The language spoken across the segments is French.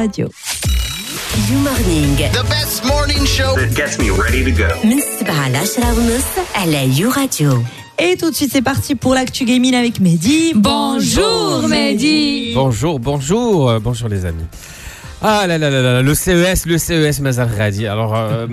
Radio. You Morning. The best morning show that gets me ready to go. من 7 ل 10:30 على You Radio. Et tout de suite, c'est parti pour l'actu gaming avec Mehdi. Bonjour Mehdi. Bonjour les amis. Ah là là là là, le CES مازال غادي. Alors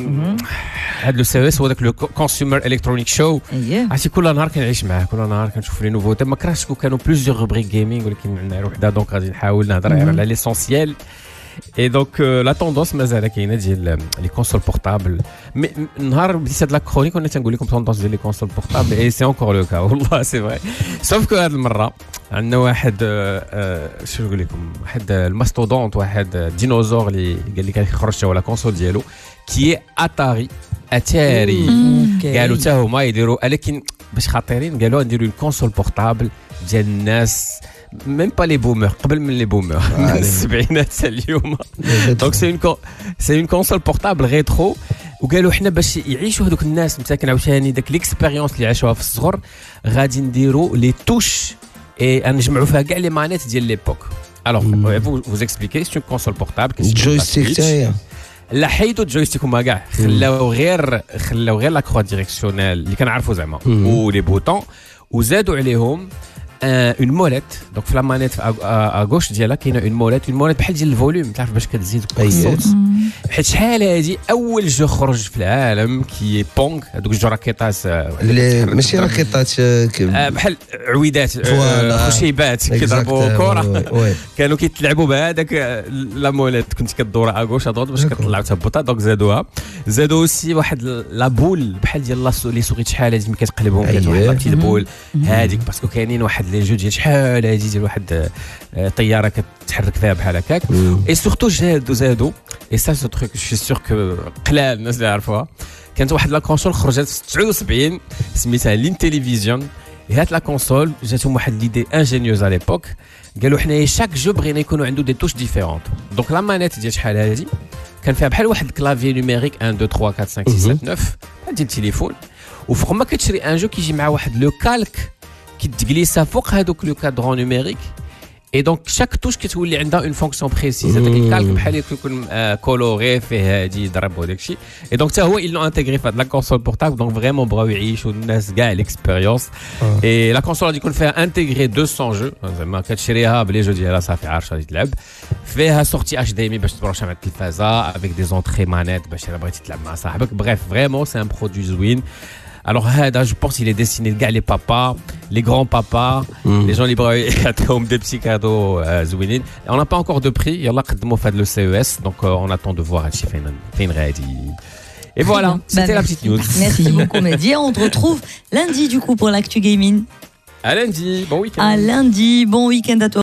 هذا le CES هو ذاك le Consumer Electronic Show. عرفتي كل نهار كنعيش معاه، كل نهار كنشوف لي نوفوتي. ما كرهتش كانوا بليزيور روبريك جيمنج ولكن عندنا وحده دونك غادي نحاول نهضر على ليسونسيال. Et donc la tendance مازال كاينه ديال les consoles portables. Mais نهار بديت هاد لا كرونيك كنا تنقول لكم tendance ديال les consoles portables et c'est encore le cas والله c'est vrai. sauf que هاد المره عندنا واحد شنو نقول لكم، واحد الماستودونت، واحد ديناصور اللي قال لك يخرج على كونسول ديالو كي اتاري قالوا حتى هما يديروا، ولكن باش خاطرين قالوا نديروا الكونسول بورتابل ديال الناس même pas les boomers قبل من les boomers السبعينات اليوم. دونك سي اون كونسول بورتابل ريترو، وقالوا حنا باش يعيشوا هذوك الناس مساكن عاوتاني داك ليكسبيريونس اللي عاشوها في الصغر غادي نديروا لي توش et نجمعوا فيها كاع لي مانيت ديال ليبوك. Alors vous expliquer, c'est une console portable joystick تاعي. لا حيدوا الجويستيك هما كاع خلاو غير لا كرو ديريكسيونيل اللي كنعرفوا زعما ولي بوطون، وزادوا عليهم اون موليت. دونك في لا مانيت ا غوش ديالها كاينه اون موليت بحال ديال الفوليوم، تعرف باش كتزيد الصوت. حيت شحال هادي اول جو خرج في العالم كي بونغ، هذوك الجو راكيطات ماشي راكيطات بحال عويدات خشيبات كيضربوا كره، كانوا كيتلعبوا بهذاك لا موليت، كنت كدور ا غوش ادروت باش كطلع تهبطها. دونك زادوا اوسي واحد لا بول بحال ديال لي سوغيت شحال هادي ملي كتقلبهم كتولي واحد لا بتيت بول هذيك، باسكو كاينين واحد لي جو ديال شحال هادي ديال واحد طياره كتحرك فيها بحال هكاك. اي سورتو زادوا اي سا سو تروك جو سور كو قلال الناس اللي عرفوها. كانت واحد لا كونسول خرجت في 79 سميتها لينتيليفيزيون. هاد لا كونسول جاتهم واحد ليدي انجينيوز على ليبوك، قالوا حنايا شاك جو بغينا يكونوا عنده دي توش ديفيرونت. دونك لا مانيت ديال شحال هادي كان فيها بحال واحد الكلافي نوميريك 1 2 3 4 5 6 7 9 ديال التليفون، وفوق ما كتشري ان جو كيجي مع واحد لو كالك كتجليسها فوق هذوك لو كادرون نوميريك. Et donc chaque touche كتولي عندها une fonction précise. هذاك الكالك بحال يكون كولوري فيه هادي ضرب وداك الشيء. Et donc حتى هو ils l'ont intégré في هاد لا كونسول بورتابل. donc vraiment بغاو يعيشوا الناس كاع ليكسبيريونس. et la console غادي يكون فيها انتيغري 200 جو، زعما كتشريها بلي جو ديالها صافي عارفه غادي تلعب. فيها سورتي اتش دي ام باش تبرشها مع التلفازه avec des entrées manettes باش الا بغيتي تلعب مع صاحبك. bref vraiment c'est un produit زوين. Alors هذا je pense il est destiné لكاع les papas, les grands papas, les gens libres يعطيهم des petits cadeaux زوينين. On n'a pas encore de prix, يلا قدموا في هذا le CES, donc on attend de voir هادشي فين غادي. Et voilà, c'était la petite news. Merci beaucoup Mehdi. On te retrouve lundi du coup pour l'actu gaming. À lundi, bon week-end. À lundi, bon week-end à toi.